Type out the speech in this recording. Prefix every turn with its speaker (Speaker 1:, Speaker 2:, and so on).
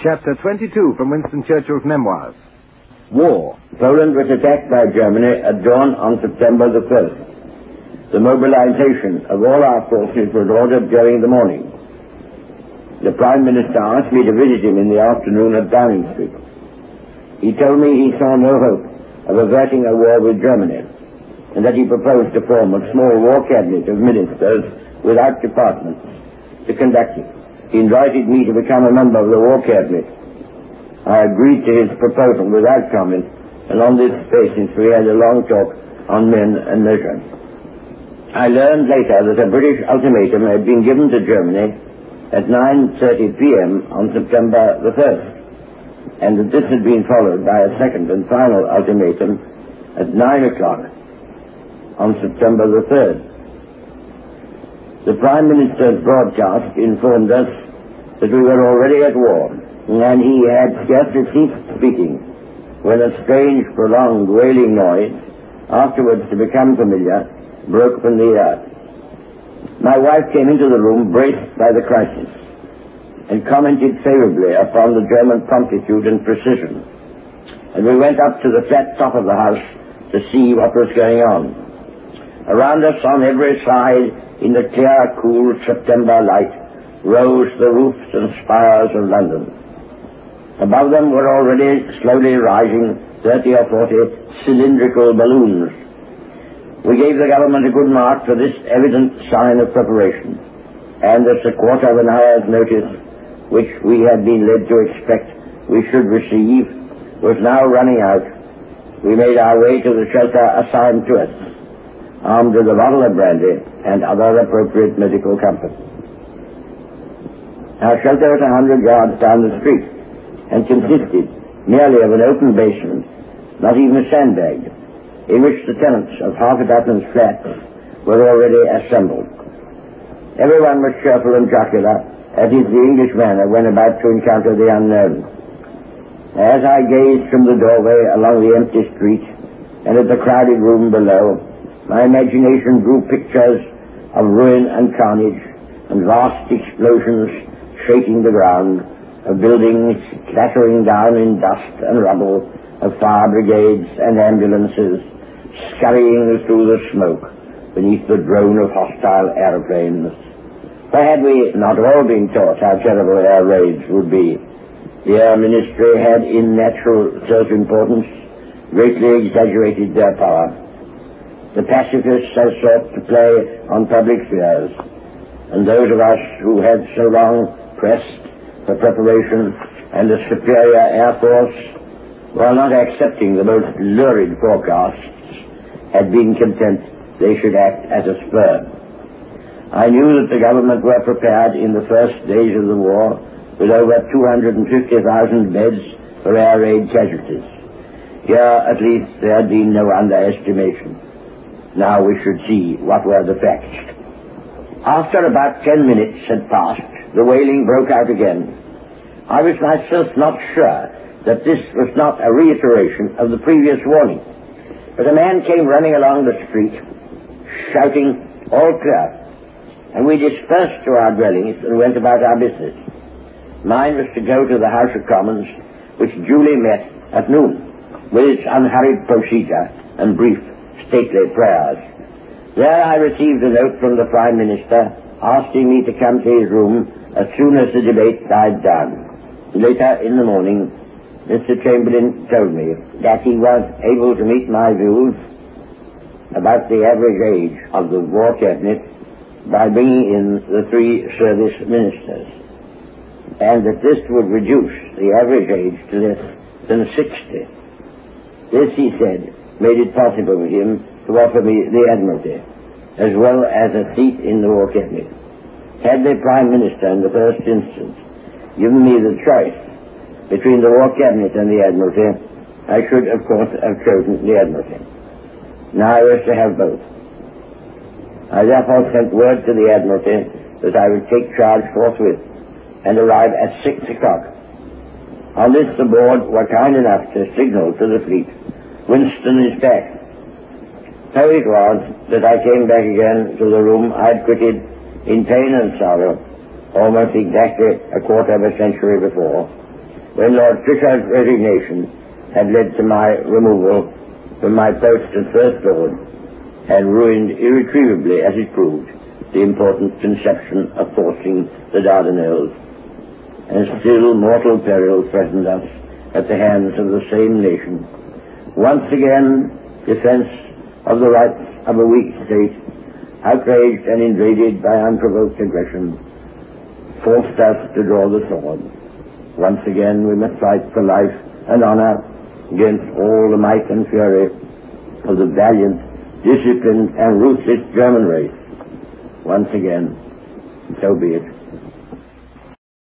Speaker 1: Chapter 22 from Winston Churchill's memoirs.
Speaker 2: War. Poland was attacked by Germany at dawn on September the 1st. The mobilization of all our forces was ordered during the morning. The Prime Minister asked me to visit him in the afternoon at Downing Street. He told me he saw no hope of averting a war with Germany, and that he proposed to form a small war cabinet of ministers without departments to conduct it. He invited me to become a member of the war cabinet. I agreed to his proposal without comment, and on this basis we had a long talk on men and measure. I learned later that a British ultimatum had been given to Germany at 9:30 p.m. on September the 1st, and that this had been followed by a second and final ultimatum at 9 o'clock on September the 3rd. The Prime Minister's broadcast informed us that we were already at war, and he had scarcely ceased speaking when a strange, prolonged, wailing noise, afterwards to become familiar, broke from the earth. My wife came into the room braced by the crisis, and commented favorably upon the German promptitude and precision, and we went up to the flat top of the house to see what was going on. Around us on every side, in the clear, cool September light, rose the roofs and spires of London. Above them were already slowly rising 30 or 40 cylindrical balloons. We gave the government a good mark for this evident sign of preparation, and as a quarter of an hour's notice, which we had been led to expect we should receive, was now running out, we made our way to the shelter assigned to us, armed with a bottle of brandy and other appropriate medical comfort. Our shelter was 100 yards down the street, and consisted merely of an open basin, not even sandbagged, in which the tenants of half a dozen flats were already assembled. Everyone was cheerful and jocular, as is the English manner when about to encounter the unknown. As I gazed from the doorway along the empty street and at the crowded room below, my imagination drew pictures of ruin and carnage, and vast explosions shaking the ground, of buildings clattering down in dust and rubble, of fire brigades and ambulances scurrying through the smoke beneath the drone of hostile aeroplanes. For had we not all been taught how terrible air raids would be, the Air Ministry had, in natural self-importance, greatly exaggerated their power. The pacifists have sought to play on public fears, and those of us who had so long pressed for preparation and a superior air force, while not accepting the most lurid forecasts, had been content they should act as a spur. I knew that the government were prepared in the first days of the war with over 250,000 beds for air raid casualties. Here, at least, there had been no underestimation. Now we should see what were the facts. After about 10 minutes had passed, the wailing broke out again. I was myself not sure that this was not a reiteration of the previous warning, but a man came running along the street, shouting, "All clear," and we dispersed to our dwellings and went about our business. Mine was to go to the House of Commons, which duly met at noon, with its unhurried procedure and brief, stately prayers. There I received a note from the Prime Minister asking me to come to his room as soon as the debate died down. Later in the morning, Mr. Chamberlain told me that he was able to meet my views about the average age of the War Cabinet by bringing in the 3 service ministers, and that this would reduce the average age to less than 60. This, he said, made it possible for him to offer me the Admiralty, as well as a seat in the War Cabinet. Had the Prime Minister, in the first instance, given me the choice between the War Cabinet and the Admiralty, I should, of course, have chosen the Admiralty. Now I was to have both. I therefore sent word to the Admiralty that I would take charge forthwith and arrive at 6 o'clock. On this, the board were kind enough to signal to the fleet, "Winston is back." So it was that I came back again to the room I had quitted in pain and sorrow almost exactly a quarter of a century before, when Lord Fisher's resignation had led to my removal from my post as First Lord, and ruined irretrievably, as it proved, the important conception of forcing the Dardanelles. And still mortal peril threatened us at the hands of the same nation. Once again, defense of the rights of a weak state, outraged and invaded by unprovoked aggression, forced us to draw the sword. Once again we must fight for life and honor against all the might and fury of the valiant, disciplined, and ruthless German race. Once again, so be it.